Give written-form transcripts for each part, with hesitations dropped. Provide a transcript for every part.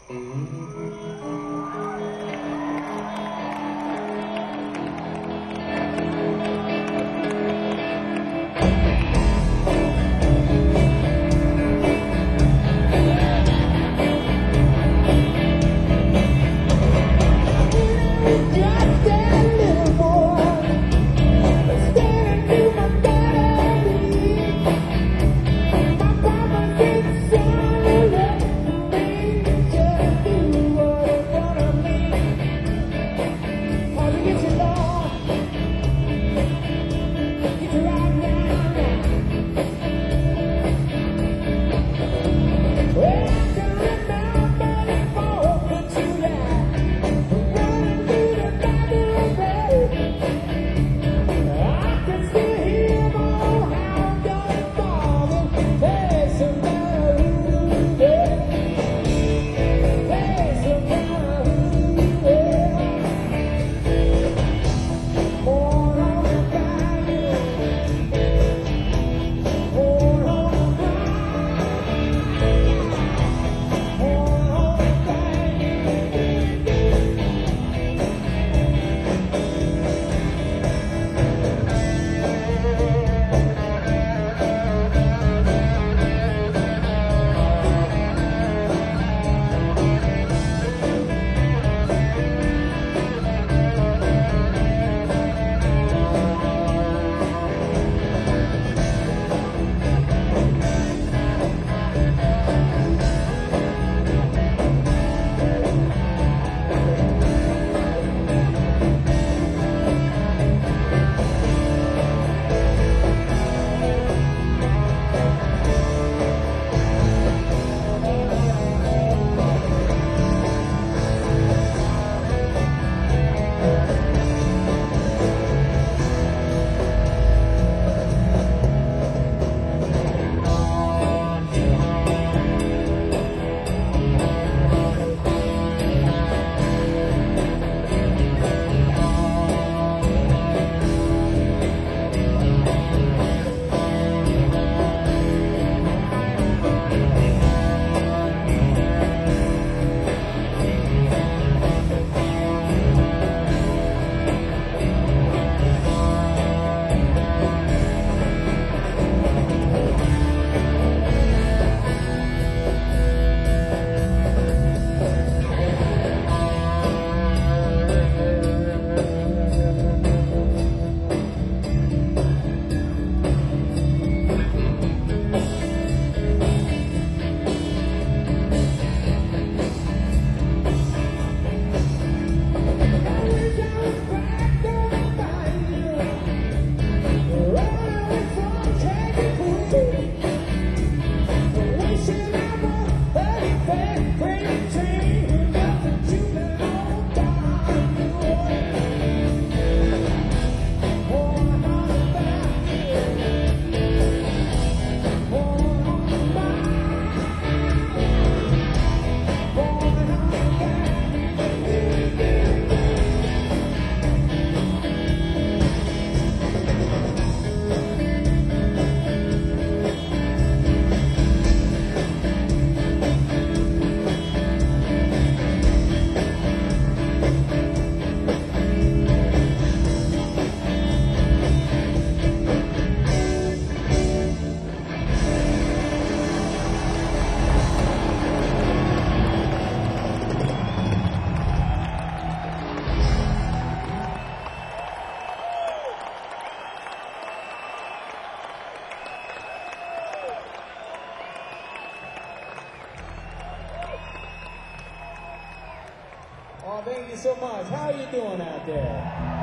Oh, thank you so much. How are you doing out there?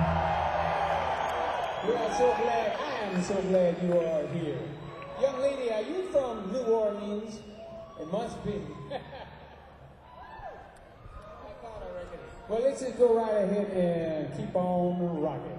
We are so glad, I am so glad you are here. Young lady, are you from New Orleans? It must be. I thought I reckoned it. Well, let's just go right ahead and keep on rocking.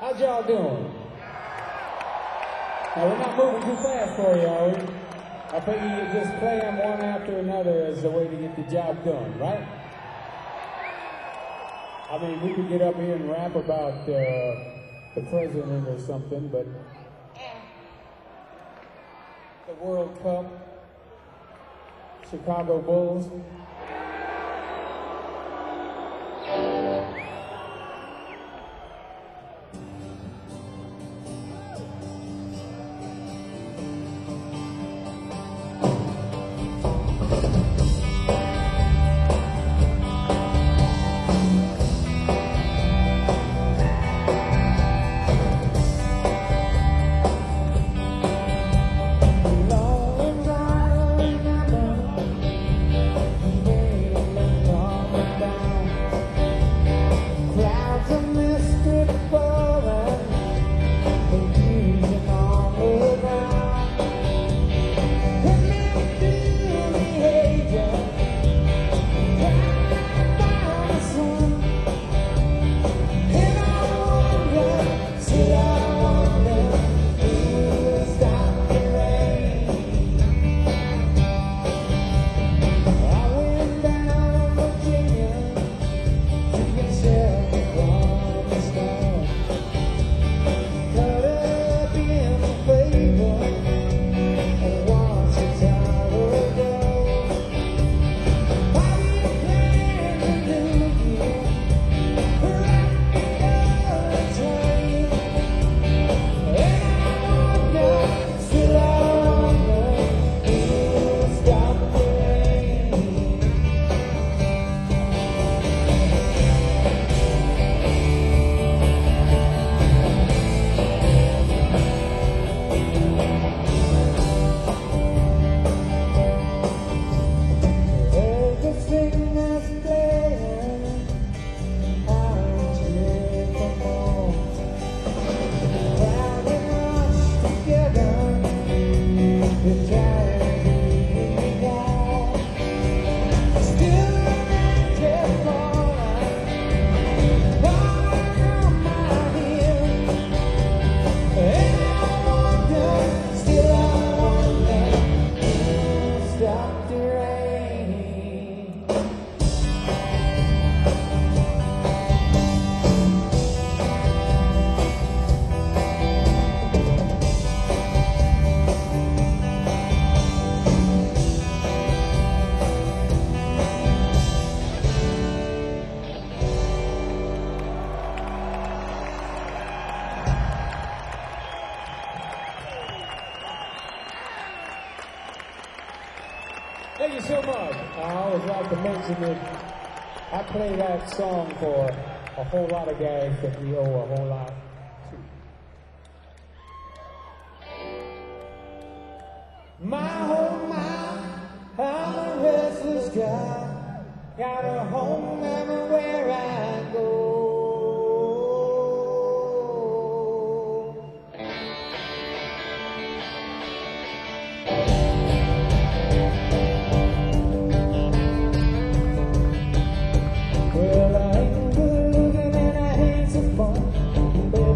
How's y'all doing? Now, we're not moving too fast for you, are we? I figure you just play them one after another as a way to get the job done, right? I mean, we could get up here and rap about the president or something, but the World Cup, Chicago Bulls. Thank you so much. I always like to mention that I play that song for a whole lot of guys that we owe a whole lot to. I'm a restless guy, got a home everywhere I go. Well, I ain't good looking and I ain't so fun, but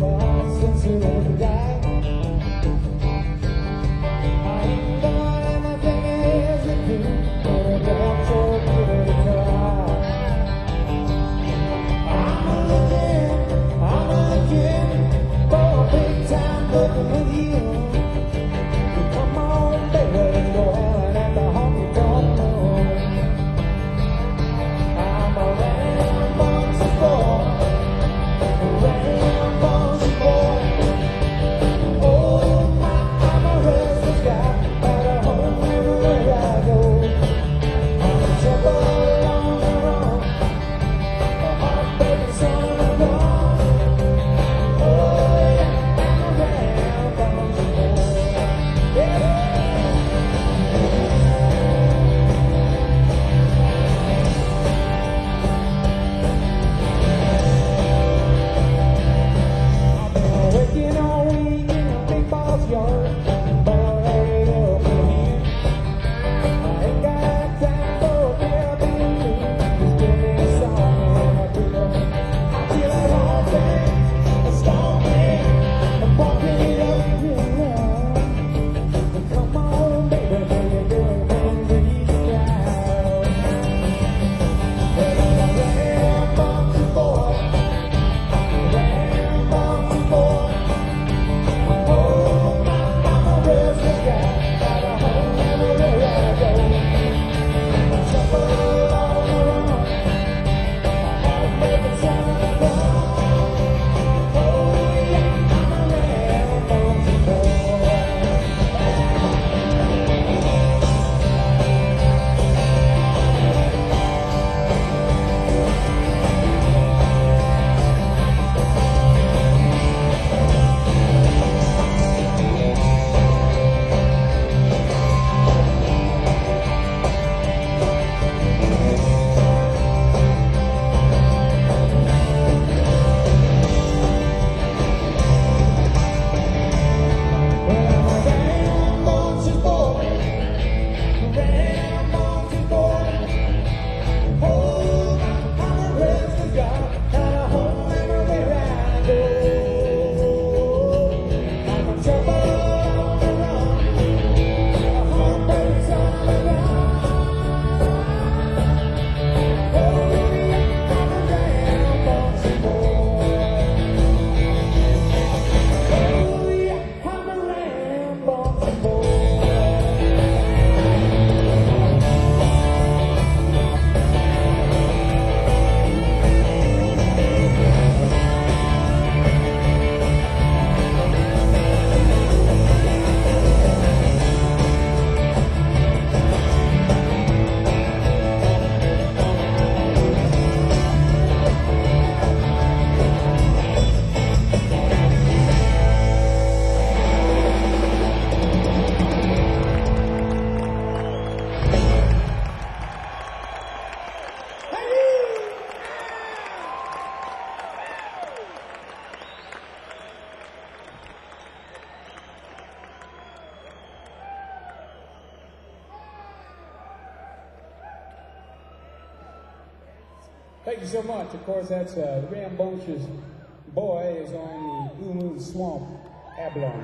Thank you so much. Of course, that's Rambunctious Boy is on the Umu Swamp Abalone.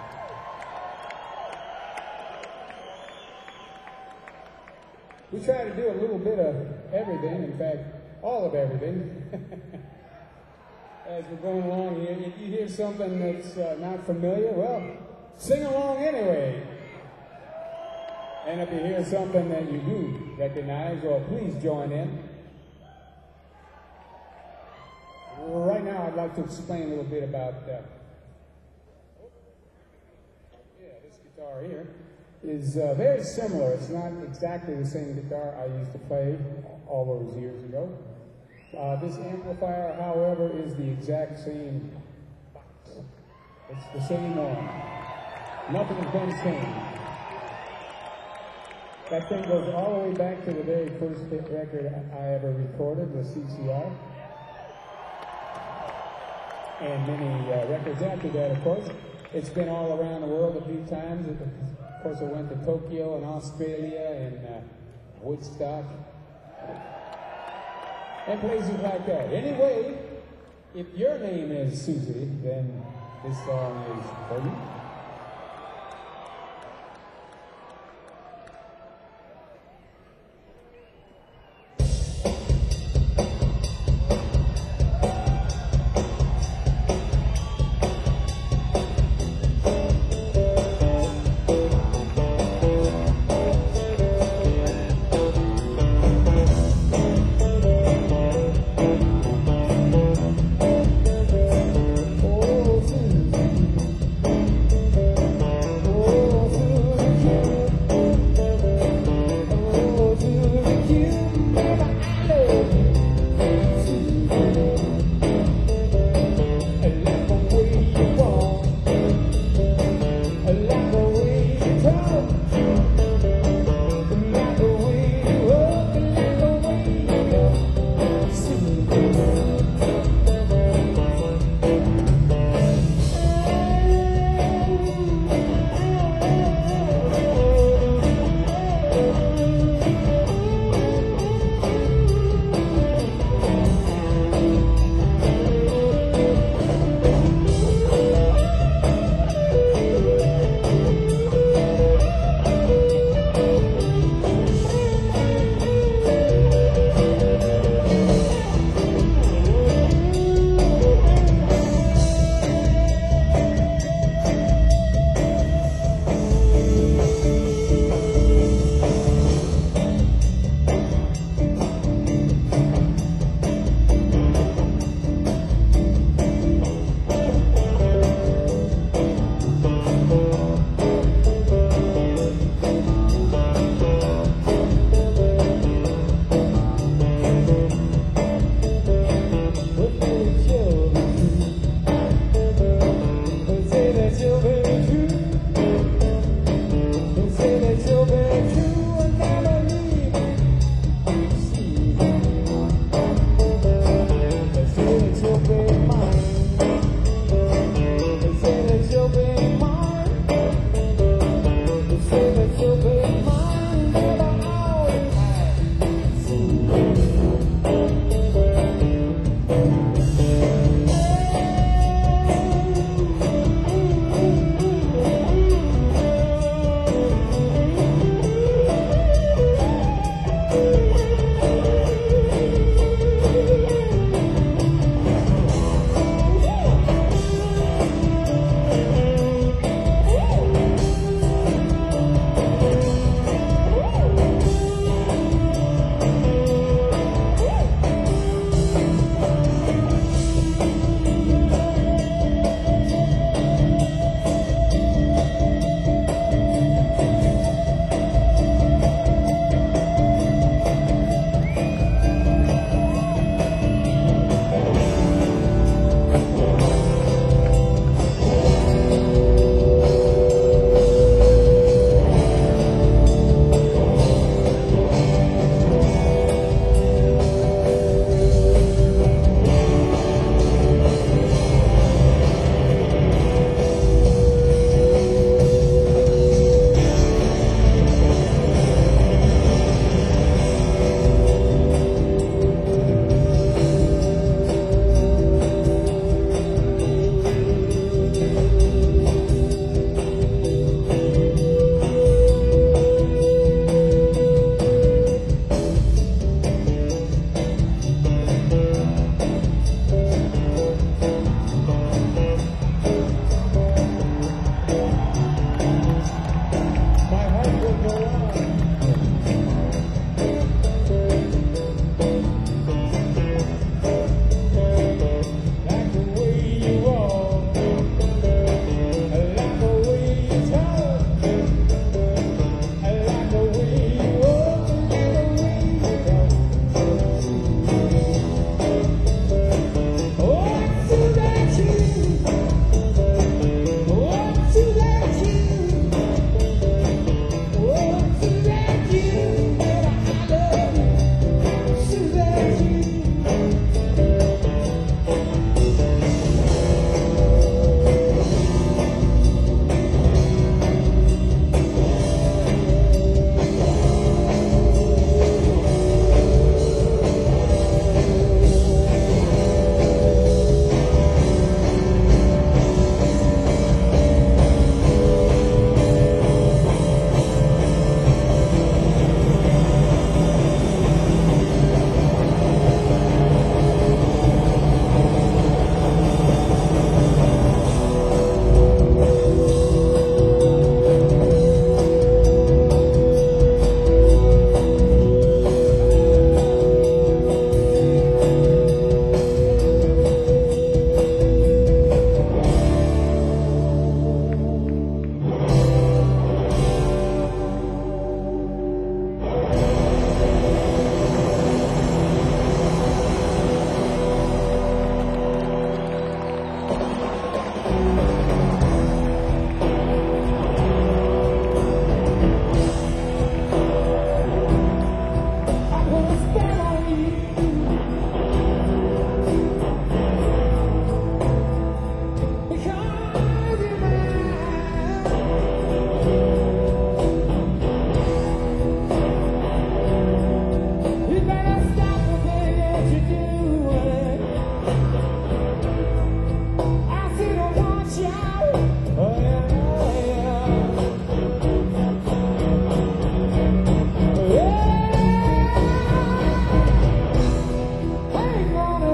We try to do a little bit of everything, in fact, all of everything. As we're going along here, if you hear something that's not familiar, well, sing along anyway. And if you hear something that you do recognize, well, please join in. Right now, I'd like to explain a little bit about this guitar here is very similar. It's not exactly the same guitar I used to play all those years ago. This amplifier, however, is the exact same box. It's the same one. Nothing has been changed. That thing goes all the way back to the very first hit record I ever recorded with CCR. And many records after that, of course. It's been all around the world a few times. Of course, I went to Tokyo and Australia and Woodstock and places like that. Anyway, if your name is Susie, then this song is for you.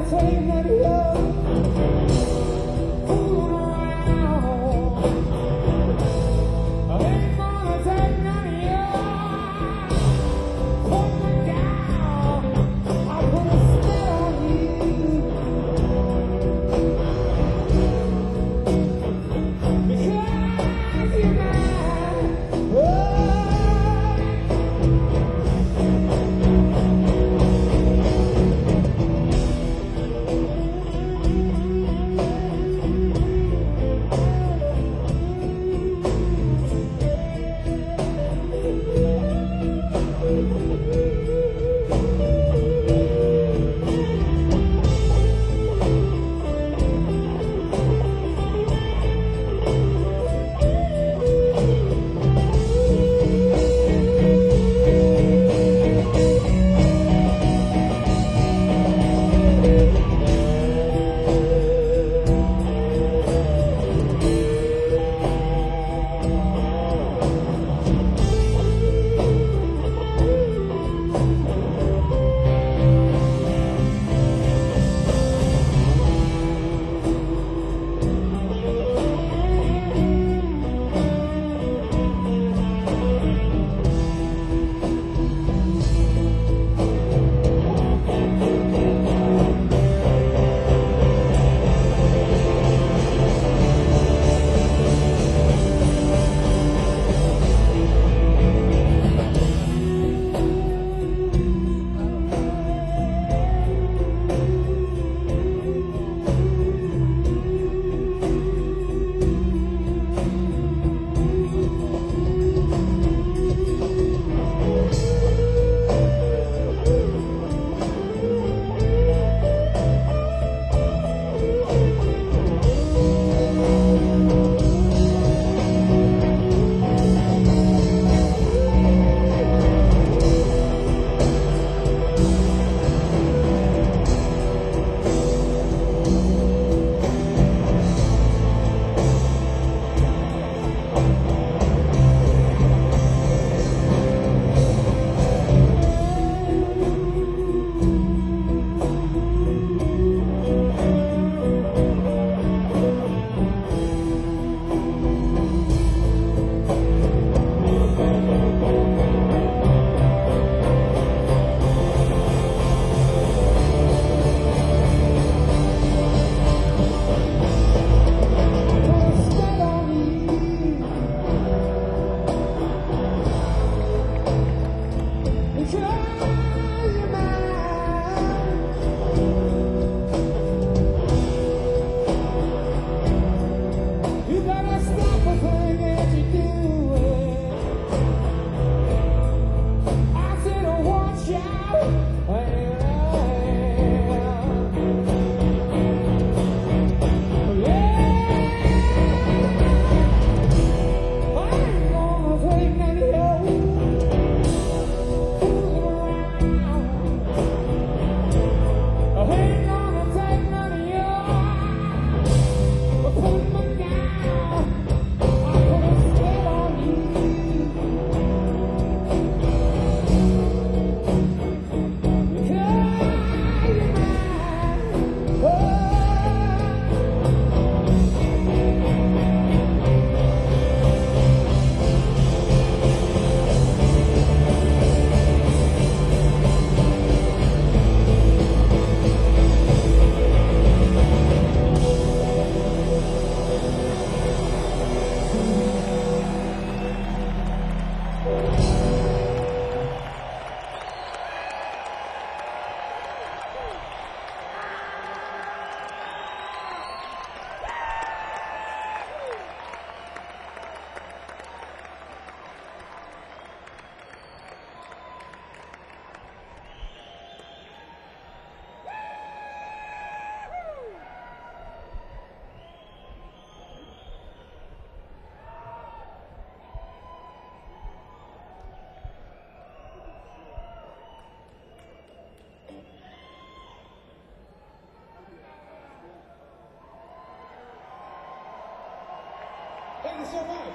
Thank you so much.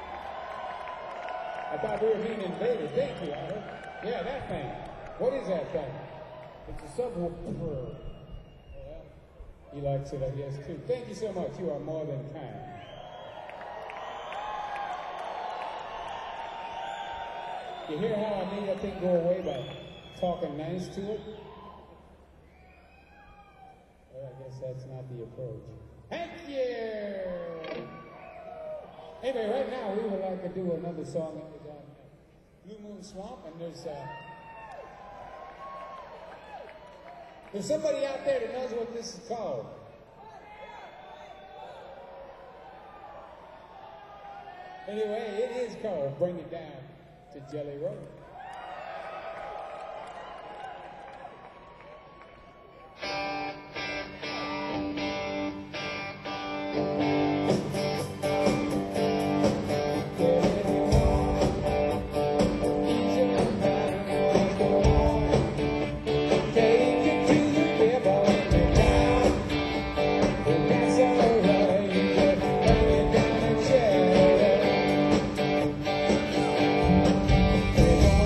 I thought we were being invaded. Thank you, Albert. Yeah, that thing. What is that thing? It's a subwoofer. He likes it, I guess, too. Thank you so much. You are more than kind. You hear how I made that thing go away by talking nice to it? Well, I guess that's not the approach. Thank you! Anyway, right now we would like to do another song that was on Blue Moon Swamp, and there's somebody out there that knows what this is called. Anyway, it is called Bring It Down to Jelly Roll. We're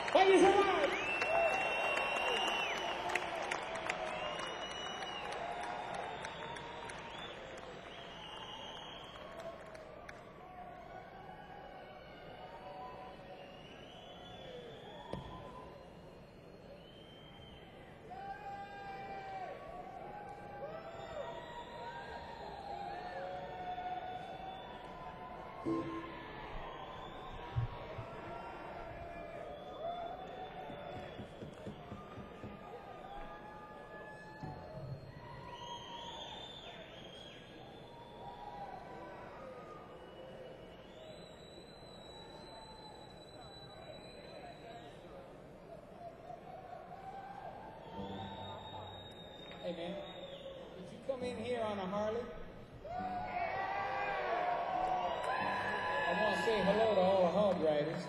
Thank you so much. Hey man, did you come in here on a Harley? I want to say hello to all the hog riders.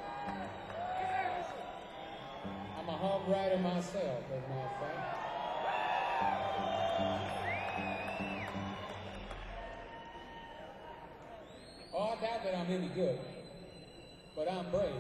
I'm a hog rider myself, as a matter of fact. Oh, I doubt that I'm any good, but I'm brave.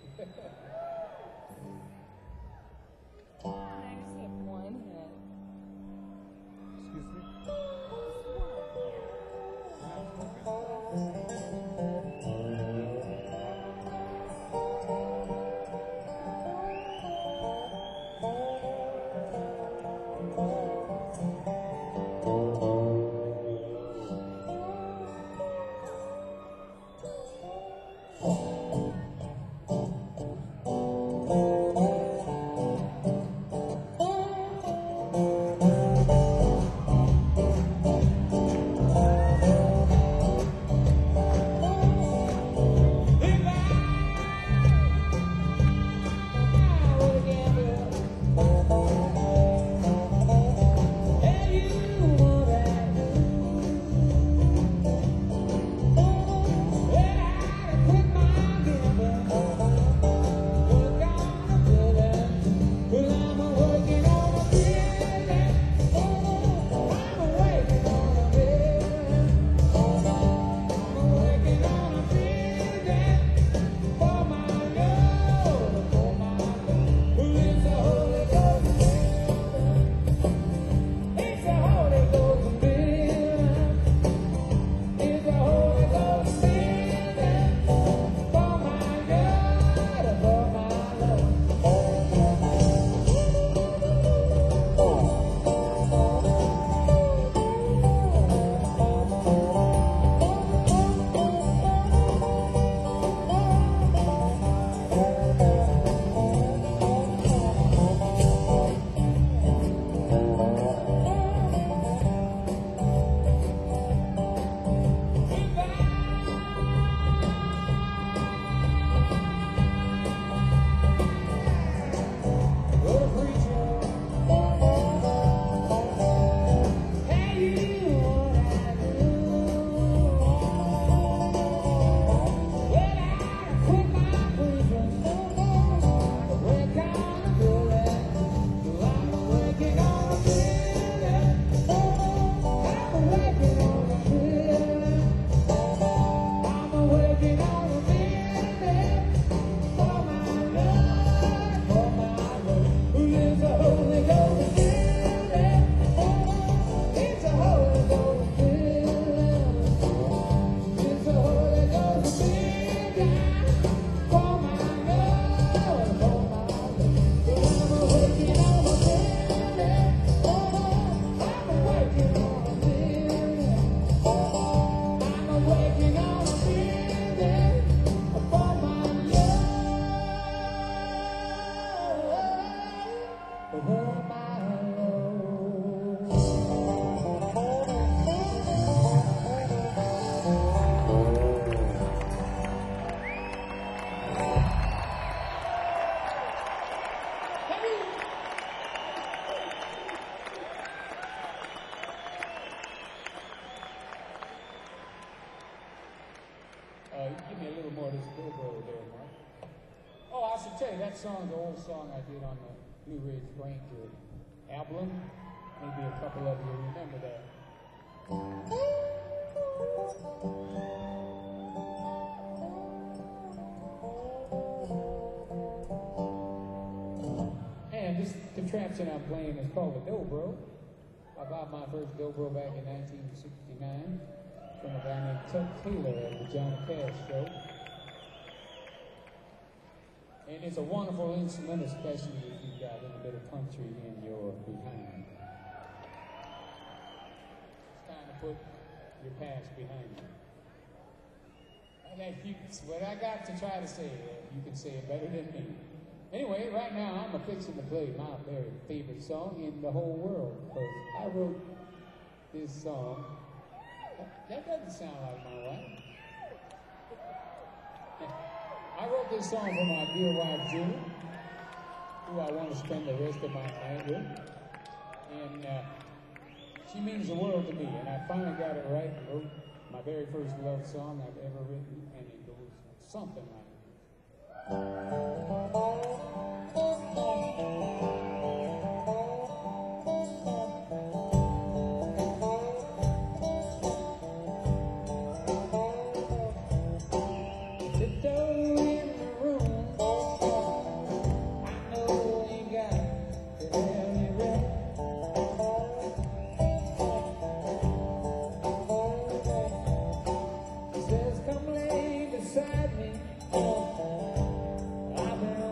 Give me a little more of this Bilbo there, Mark. Oh, I should tell you, that song's an old song I did on the Blue Ridge Grandkid album. Maybe a couple of you remember that. contraption I'm playing is called a dobro. I bought my first dobro back in 1969 from a guy named Tuck Taylor at the Johnny Cash show. And it's a wonderful instrument, especially if you've got a little bit of country in your behind. It's time to put your past behind you. What I got to try to say, you can say it better than me. Anyway, right now I'm fixing to play my very favorite song in the whole world, because I wrote this song. That doesn't sound like my wife. I wrote this song for my dear wife, Julie, who I want to spend the rest of my night with. And she means the world to me, and I finally got it right and wrote my very first love song I've ever written, and it goes something like this. I've been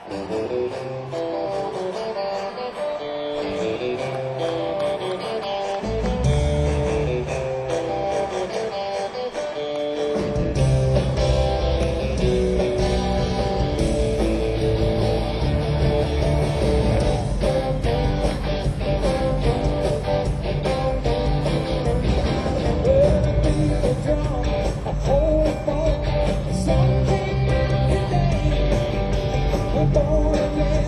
We're born and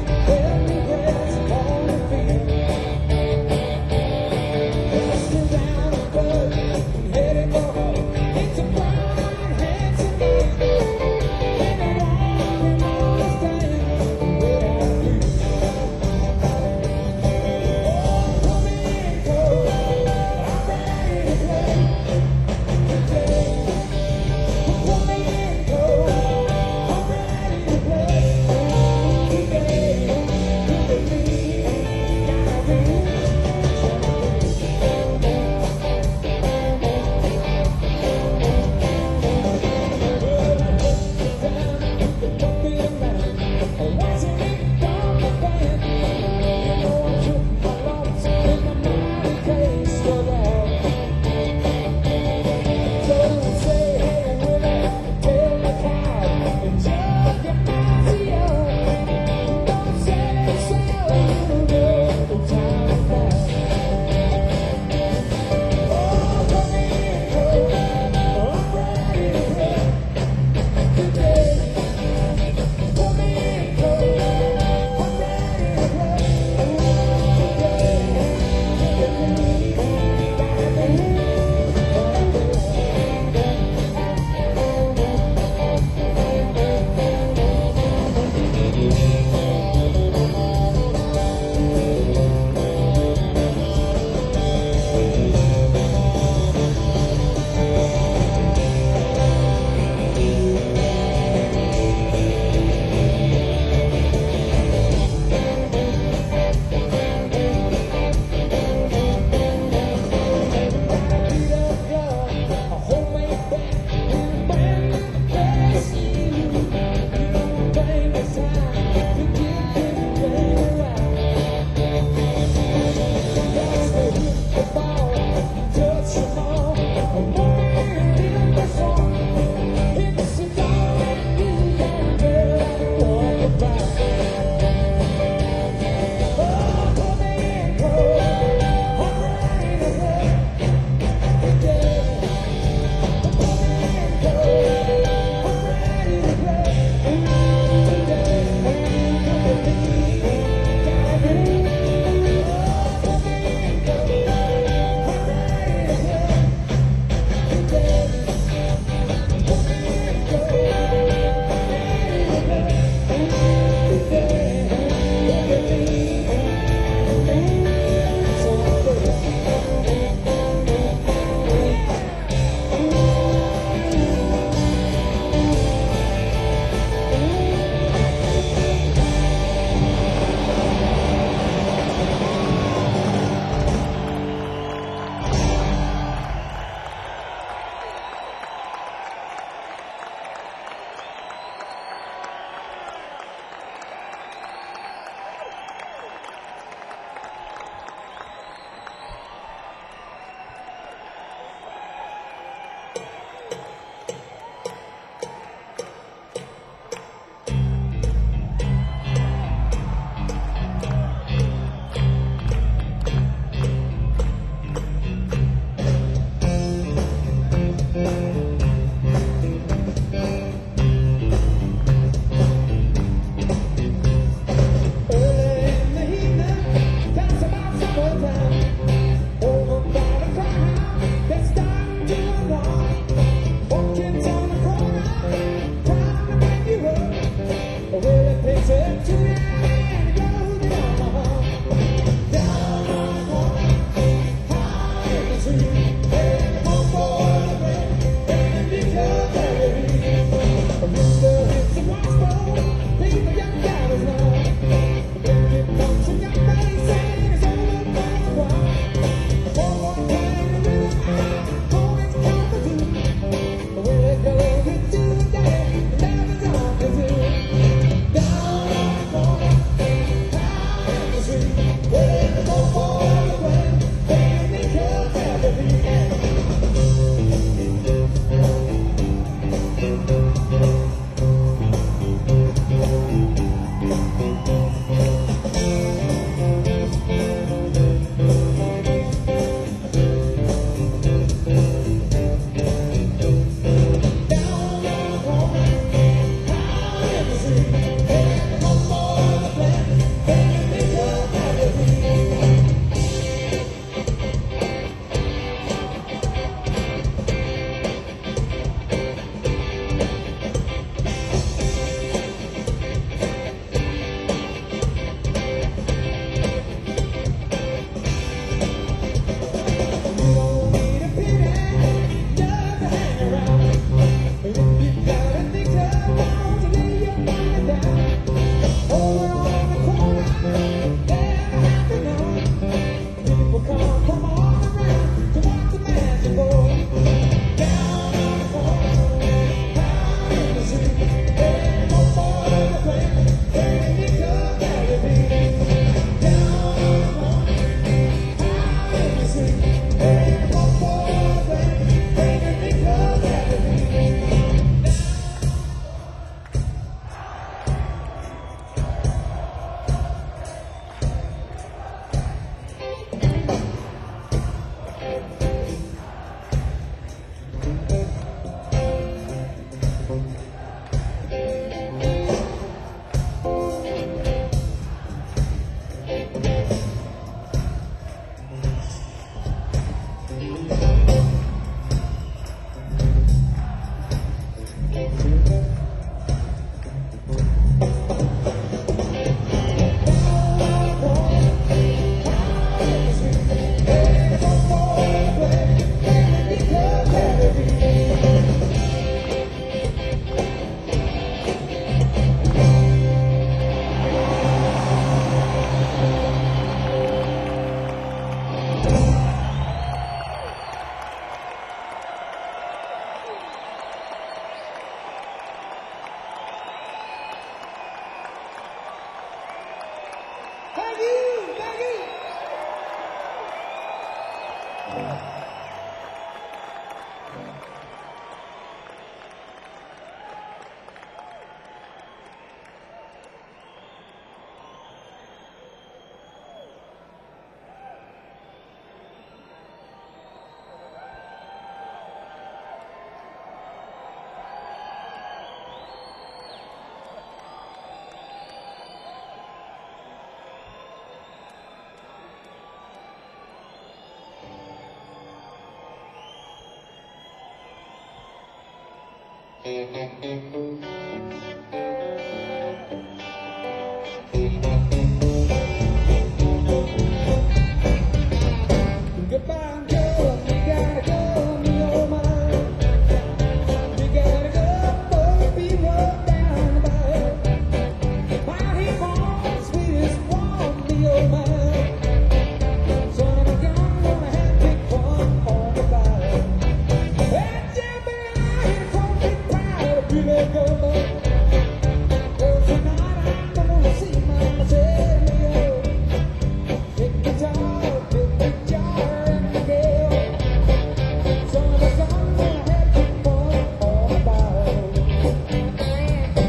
Goodbye, girl, we gotta go, me oh my. We gotta go, both be rolled down the back. While he falls, sweetest one, me oh my. Son of a gun, gonna have big fun on the back. Hey, Jimmy, I'm gonna be proud of you, let go, love. Girl, tonight I'm gonna see myself, me oh. Big guitar, big guitar, and the girl. Son of a gun, gonna have big fun on the back.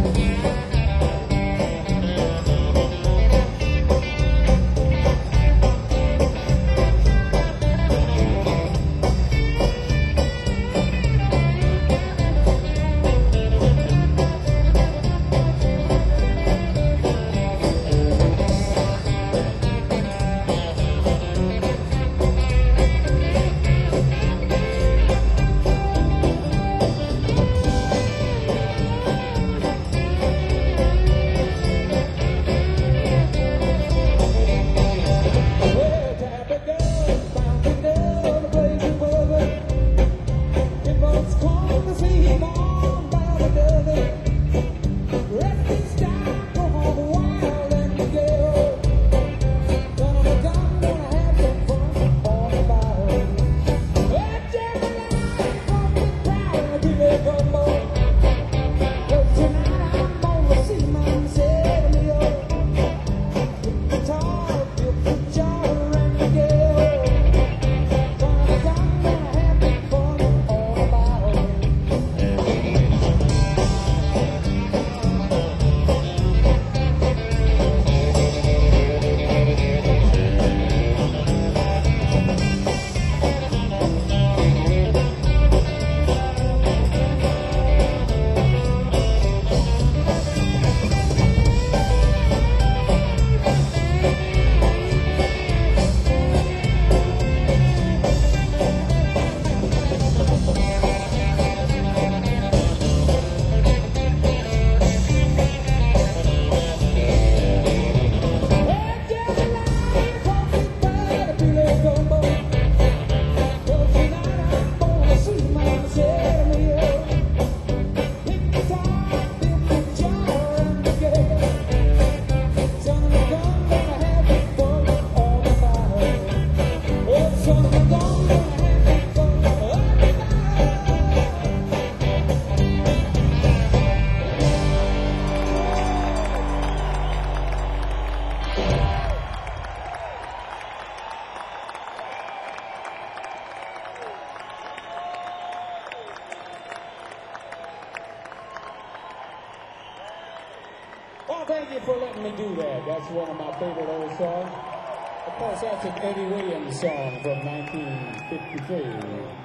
Well, tap it down, bounce it down, the place is buzzing. It must come to see him on by the dozen. Let me stop, go home wild and go. Son of a gun, gonna have some fun on the fire. Well, Jambalaya, gonna be proud of you, let go, boy. 'Cause tonight I'm gonna see myself, yo. Guitar, big guitar, and the girl. Son of a gun, gonna have big fun on the fire. Well, thank you for letting me do that. That's one of my favorite old songs. Of course, that's an Eddie Williams song from 1953.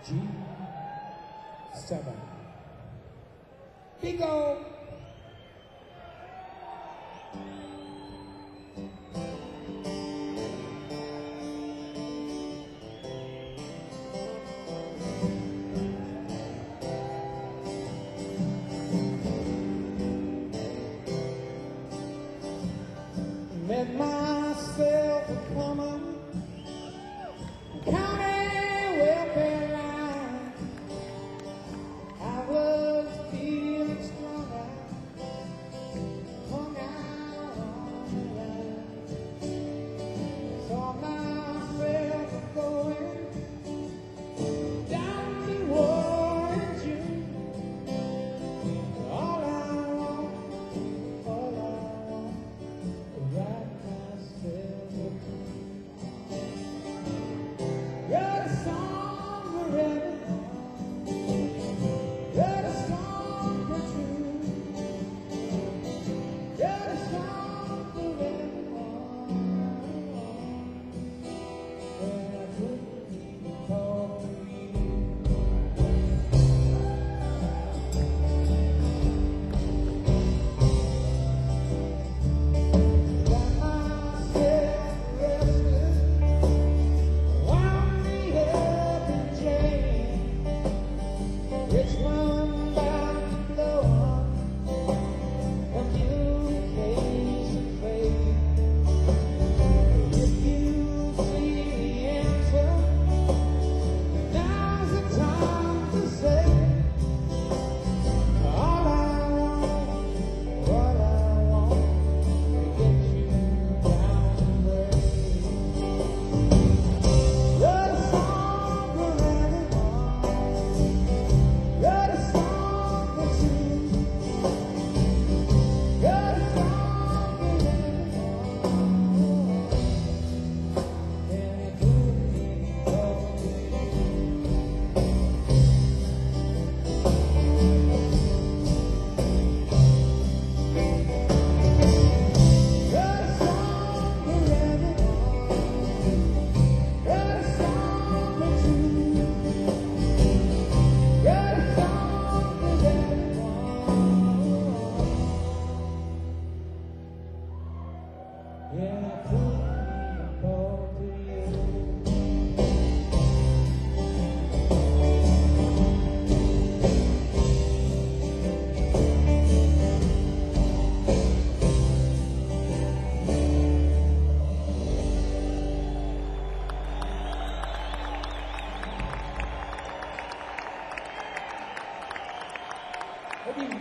G7. Bingo! Met myself a common county welfare line. I was feeling strung out, hung out on the line. Saw myself going down the war in June. All I want right myself a tune. Got a song for everyone, got a song for two, got a song for everyone. When I couldn't talk to you. Got myself arrested, wound me up in jail. Rich one bound to blow up, communication failed. If you see the answer, now's the time to say, all I want to get you down the way. Got a song for everyone, got a song for two, got a song for everyone. And I couldn't talk to you. Got a song for everyone, got a song for two, got a song for everyone. And I couldn't talk to you. Maybe-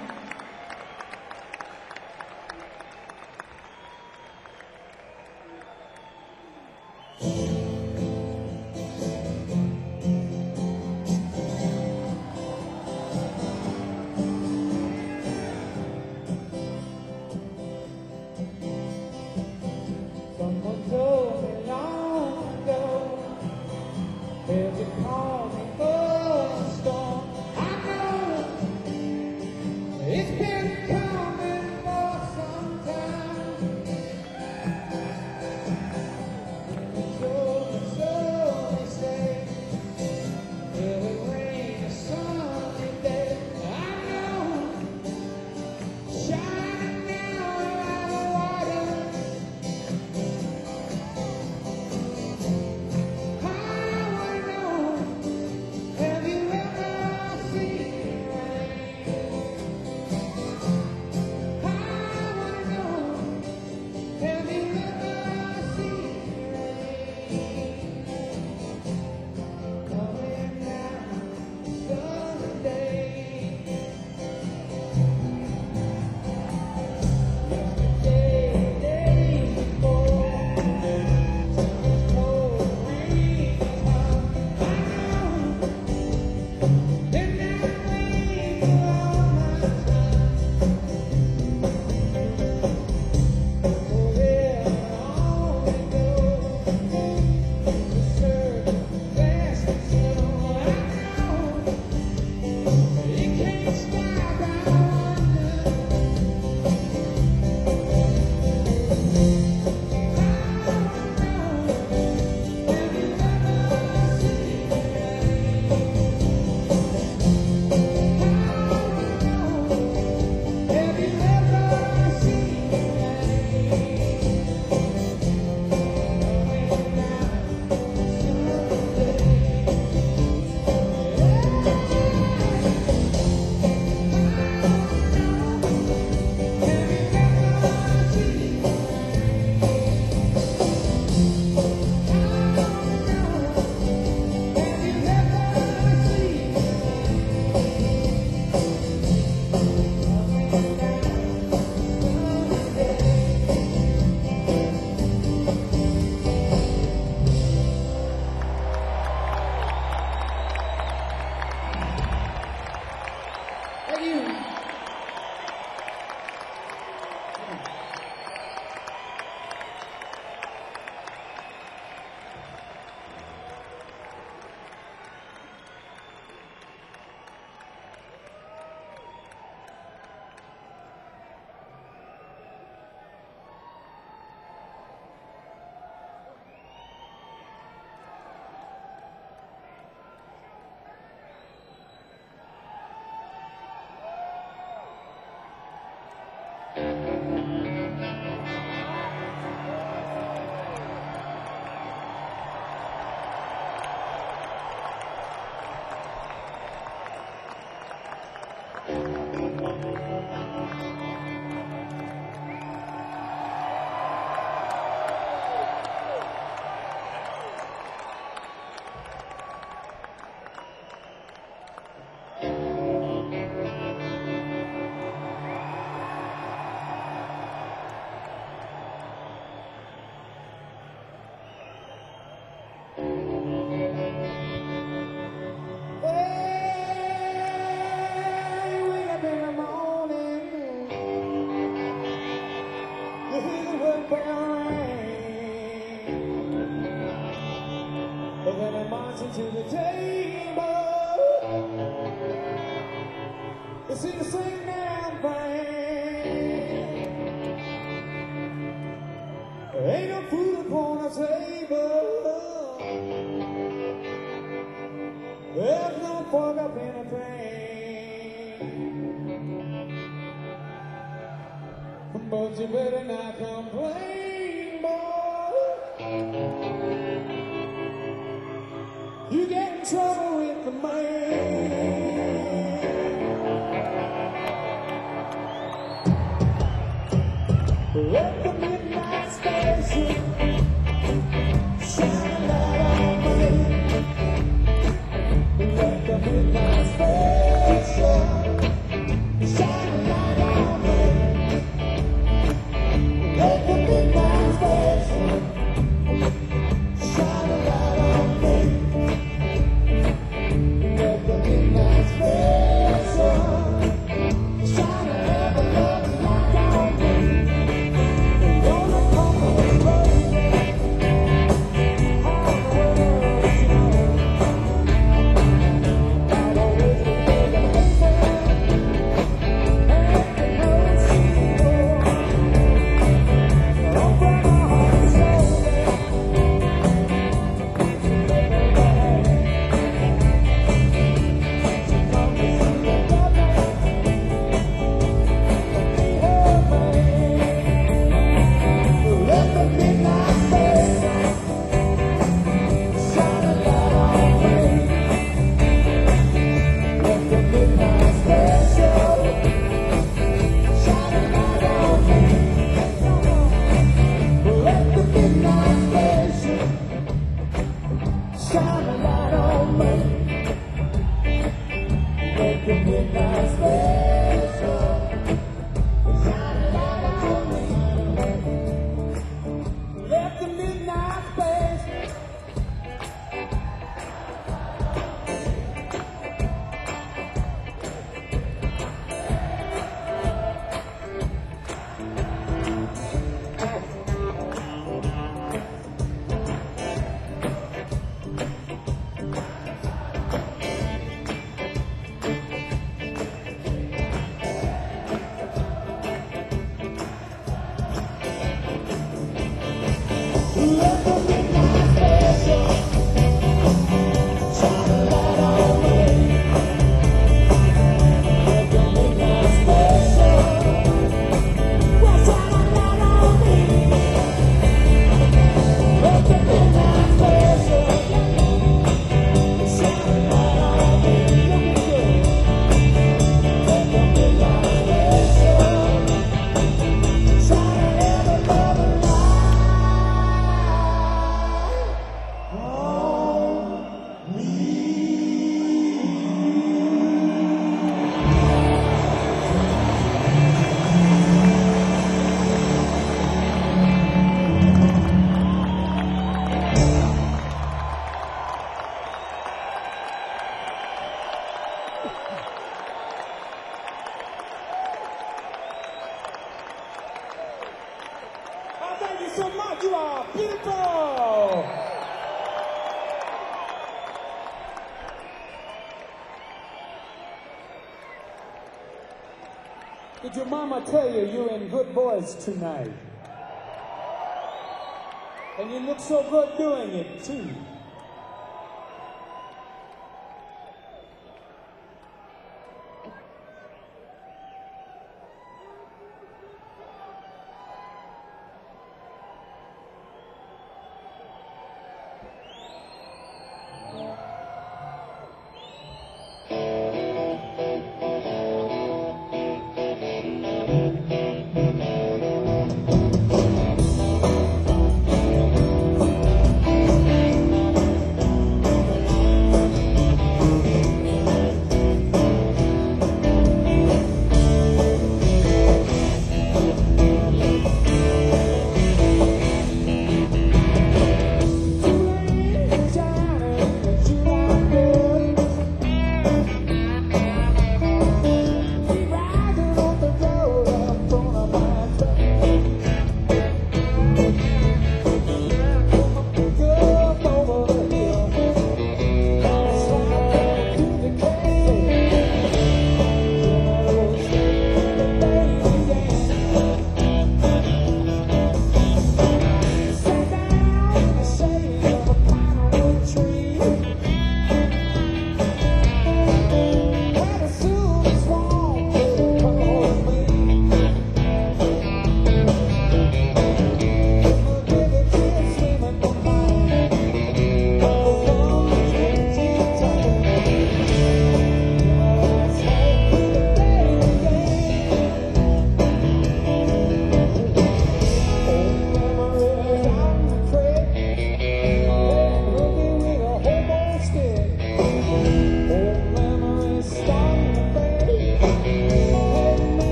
up in the rain. But then I marched to the table. You see the same damn thing. There ain't no food upon the table. There's no fork up in the thing. But you better not complain, boy. You get in trouble with the man. Let the midnight station shine a light on me. Let the midnight station shine a light on me. Let the midnight station shine a light on me. Let the midnight station shine a light on me. Don't look on me, baby. How the world is yours. I've always been thinking of you. And you know it's true. Open my heart and soul, baby. Come to see the governor. Let the midnight station shine a light on me. Let the midnight station shine a light on me. Let the midnight station shine a light on me. Let the midnight station shine a light on me. Let the midnight station. Let the midnight station shine a light on me. Let the midnight station shine a light on me. Let the midnight station shine a light on me. Look at you. Let the midnight station shine a light on me. Oh, thank you so much. You are beautiful. Did your mama tell you you're in good voice tonight? And you look so good doing it, too.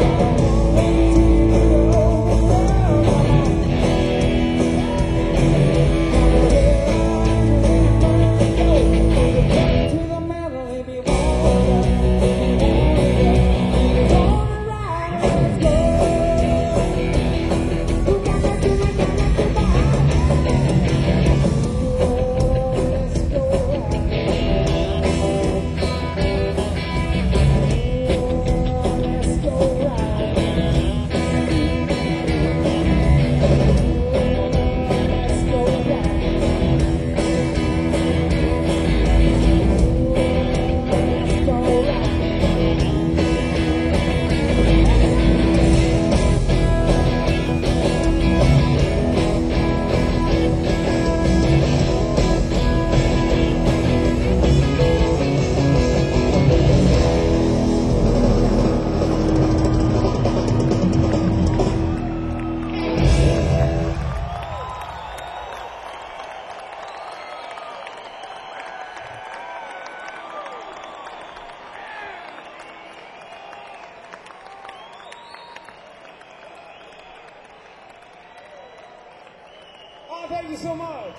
Thank you so much.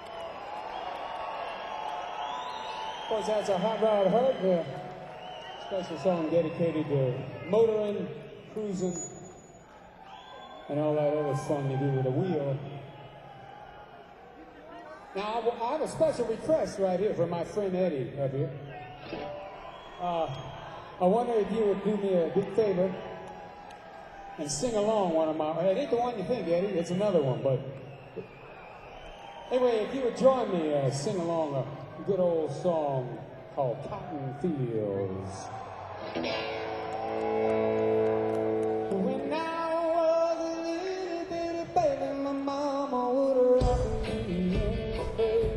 Of course, that's a Hot Rod Heart, a special song dedicated to motoring, cruising, and all that other fun you do with a wheel. Now, I have a special request right here from my friend Eddie up here. I wonder if you would do me a big favor and sing along one of my... It ain't the one you think, Eddie. It's another one, but... Anyway, if you would join me, sing along a good old song called Cotton Fields. When I was a little bitty baby, my mama would rock me in the bed.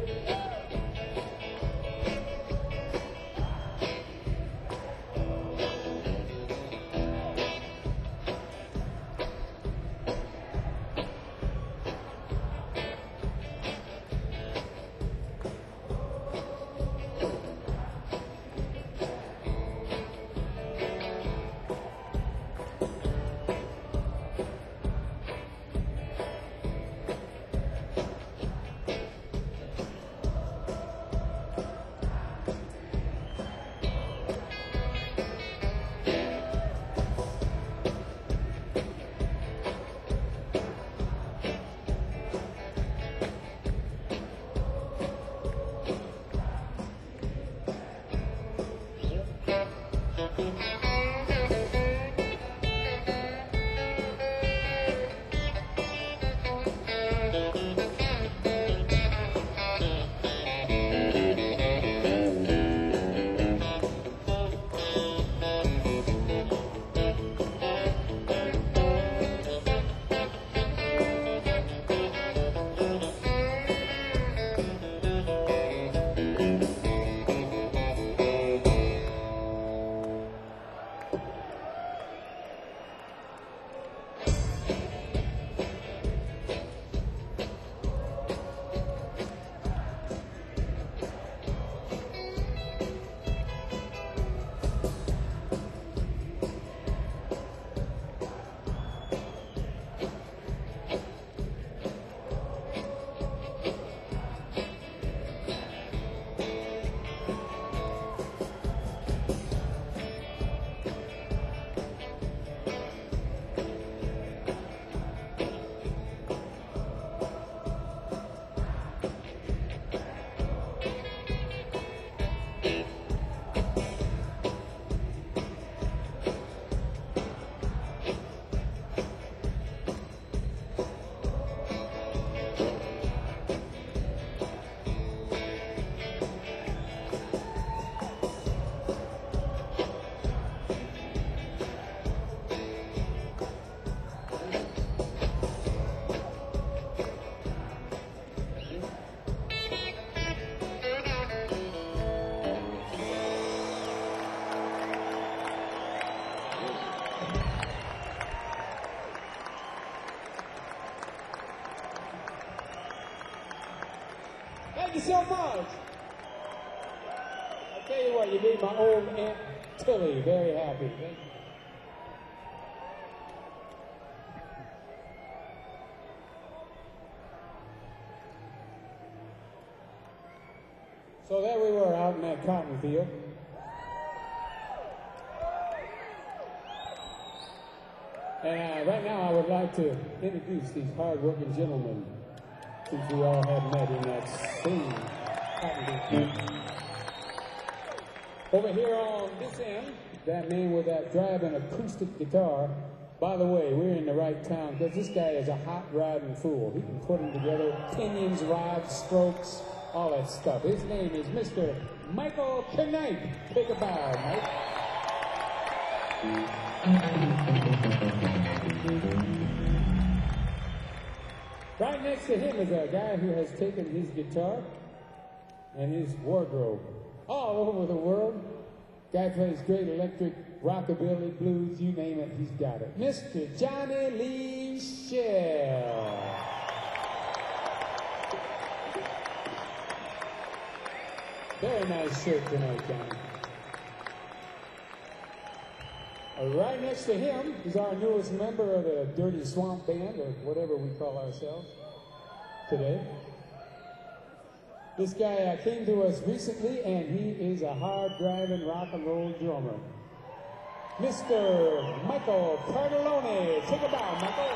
Thank you so much. I tell you what, you made my old Aunt Tilly very happy. Thank you. So there we were out in that cotton field. And right now I would like to introduce these hard-working gentlemen, since we all have met in that same cotton field. Over here on this end, that man with that driving acoustic guitar. By the way, we're in the right town because this guy is a hot riding fool. He can put them together, pinions, rods, strokes, all that stuff. His name is Mr. Michael Knight. Take a bow, Mike. Right next to him is a guy who has taken his guitar and his wardrobe all over the world. Guy plays great electric, rockabilly, blues, you name it, he's got it. Mr. Johnny Lee Shell. Very nice shirt tonight, Johnny. Right next to him is our newest member of the Dirty Swamp Band, or whatever we call ourselves today. This guy came to us recently, and he is a hard-driving rock and roll drummer. Mr. Michael Cardellone. Take a bow, Michael.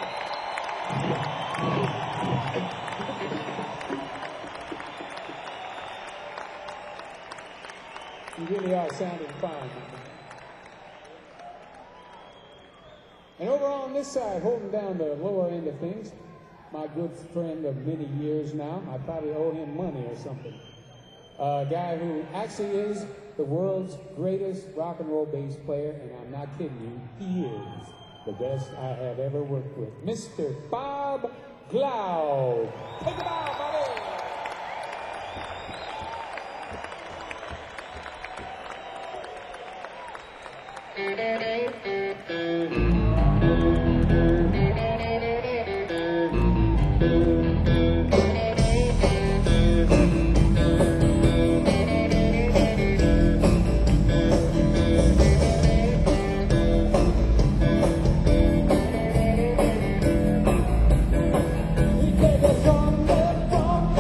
You really are sounding fine. And over on this side, holding down the lower end of things, my good friend of many years now. I probably owe him money or something. A guy who actually is the world's greatest rock and roll bass player, and I'm not kidding you, he is the best I have ever worked with. Mr. Bob Glaude. Take it out, buddy. We take it from the front.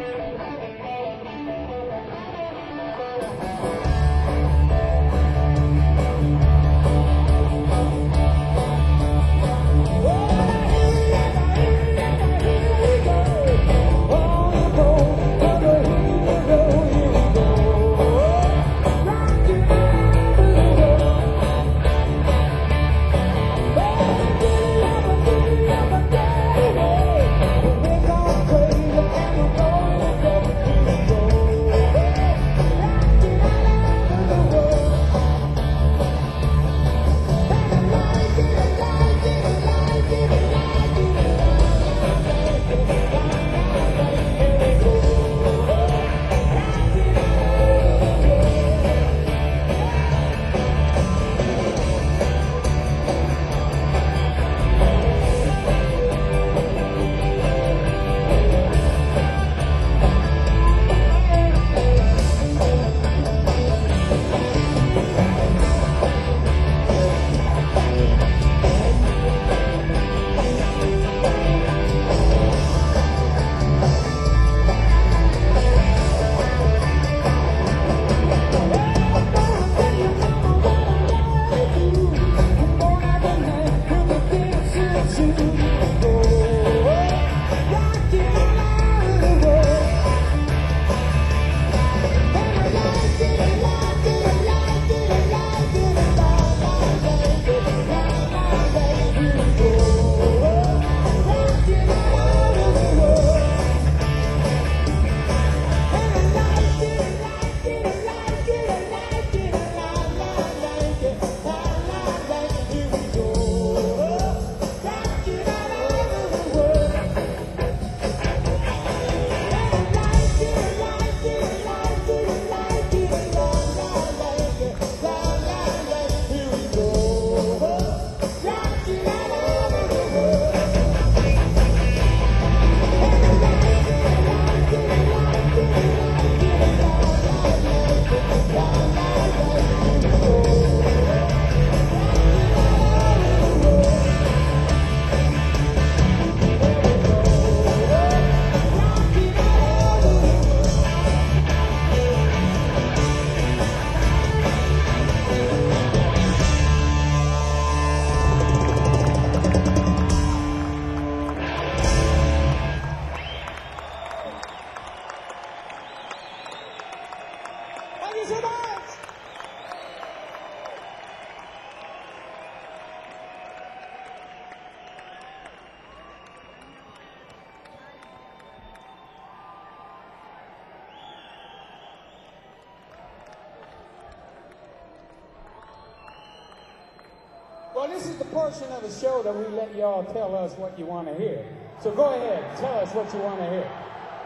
Well, this is the portion of the show that we let y'all tell us what you want to hear. So go ahead, tell us what you want to hear.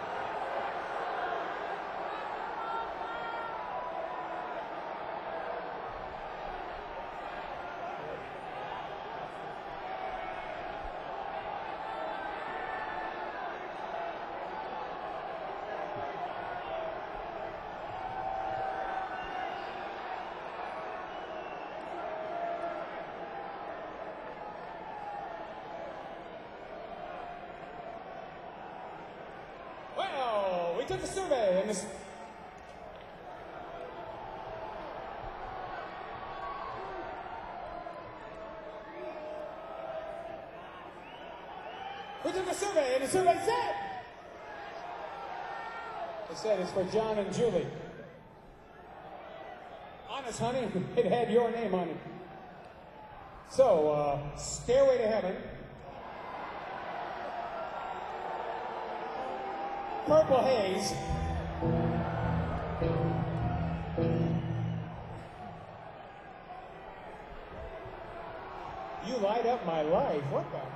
Well, we took a survey and the survey said, it said it's for John and Julie. Honest, honey, it had your name on it. So, Stairway to Heaven, Purple Haze, You Light Up My Life. What the?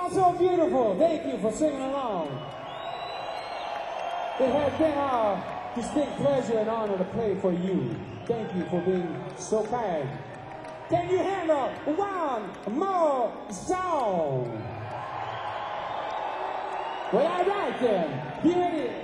are so beautiful. Thank you for singing along. It has been our distinct pleasure and honor to play for you. Thank you for being so kind. Can you handle one more song? Well, all right then. Here it is.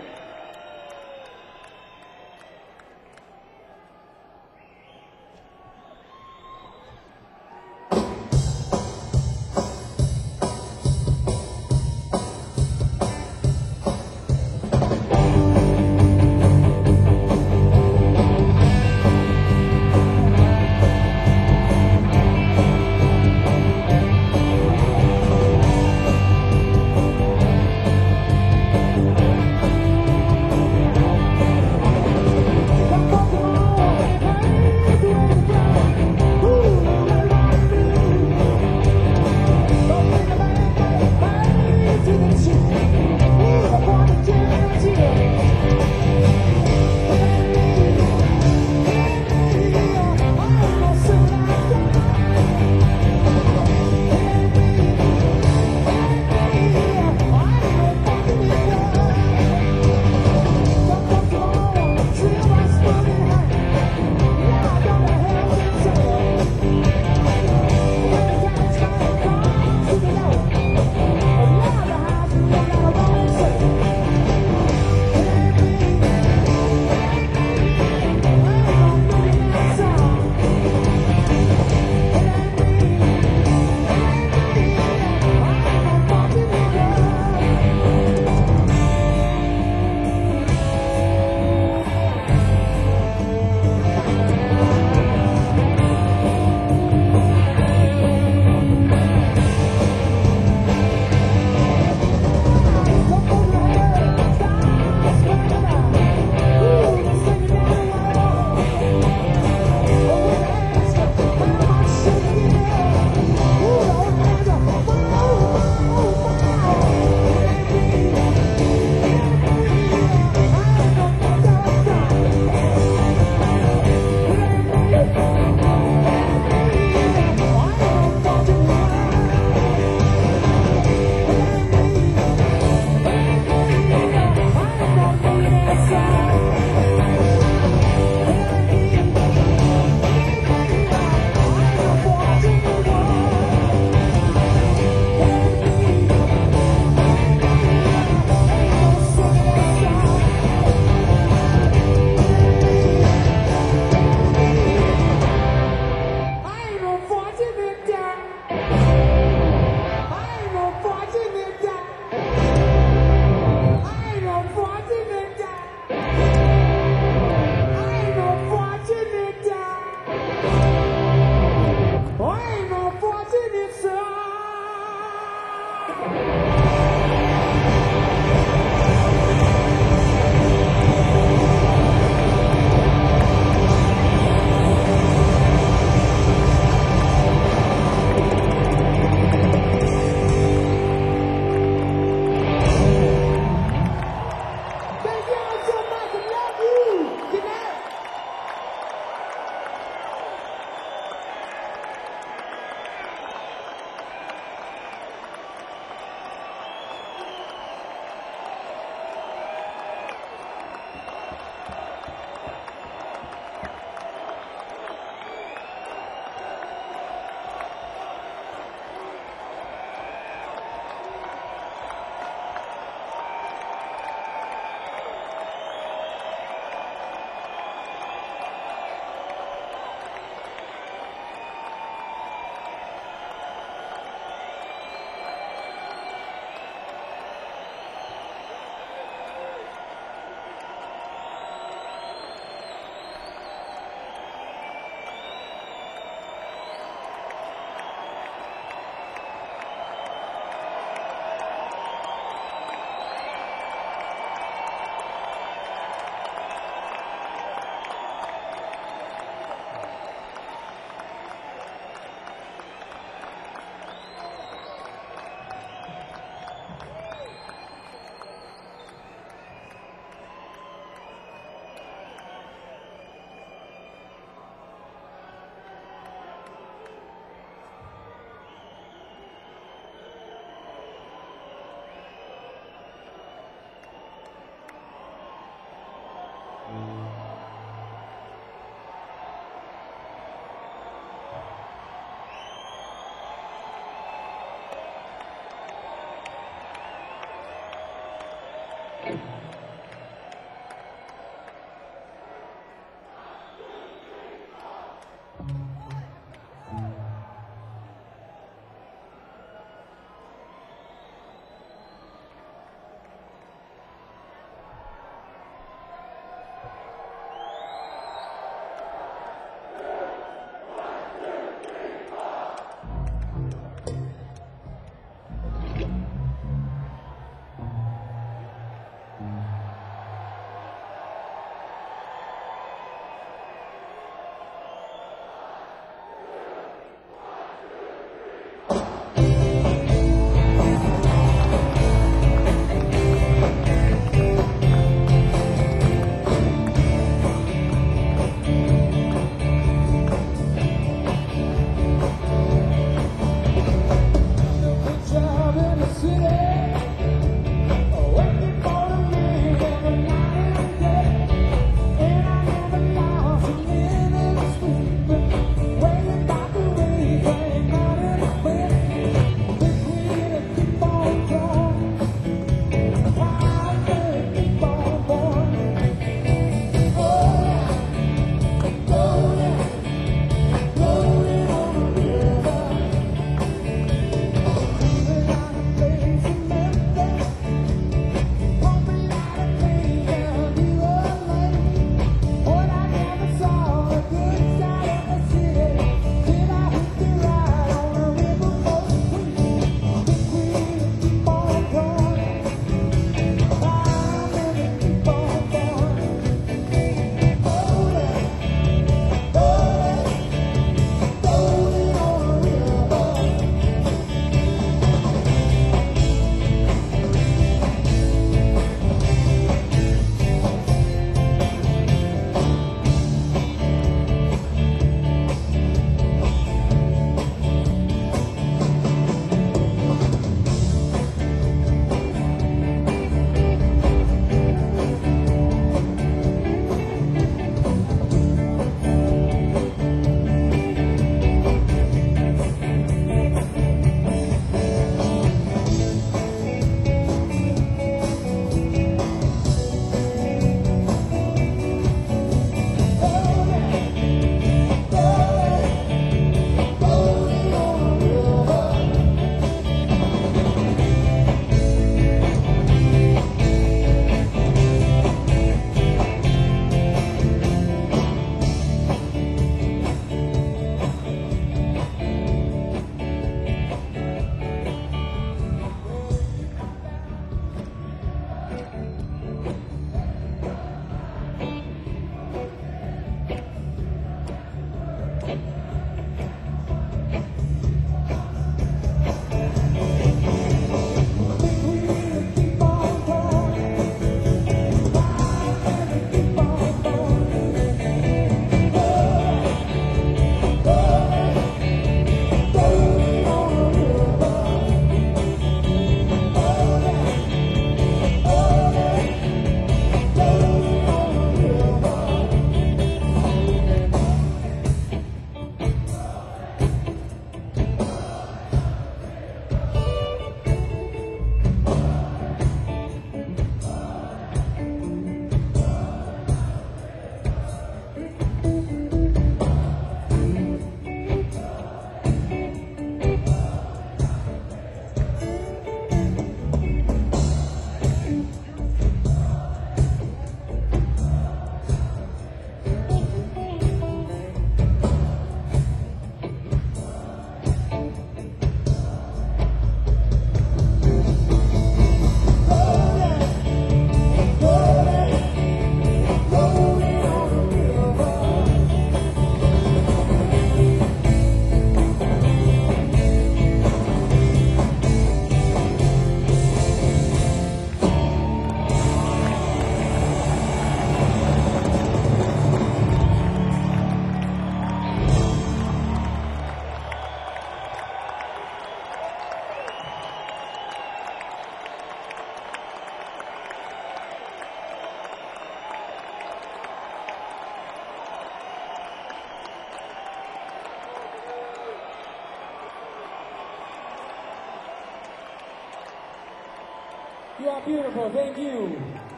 You are beautiful. Thank you.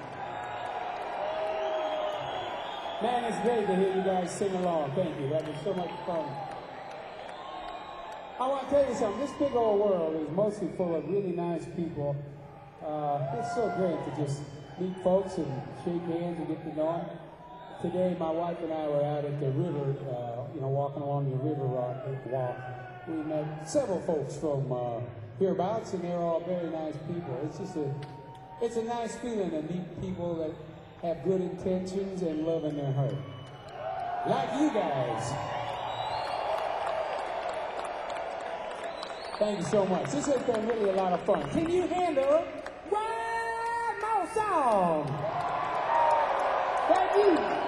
Man, it's great to hear you guys sing along. Thank you. That was so much fun. I want to tell you something. This big old world is mostly full of really nice people. It's so great to just meet folks and shake hands and get to know them. Today, my wife and I were out at the river, walking along the river walk. We met several folks from hereabouts, and they're all very nice people. It's a nice feeling to meet people that have good intentions and love in their heart. Like you guys. Thank you so much. This has been really a lot of fun. Can you handle one more song? Thank you.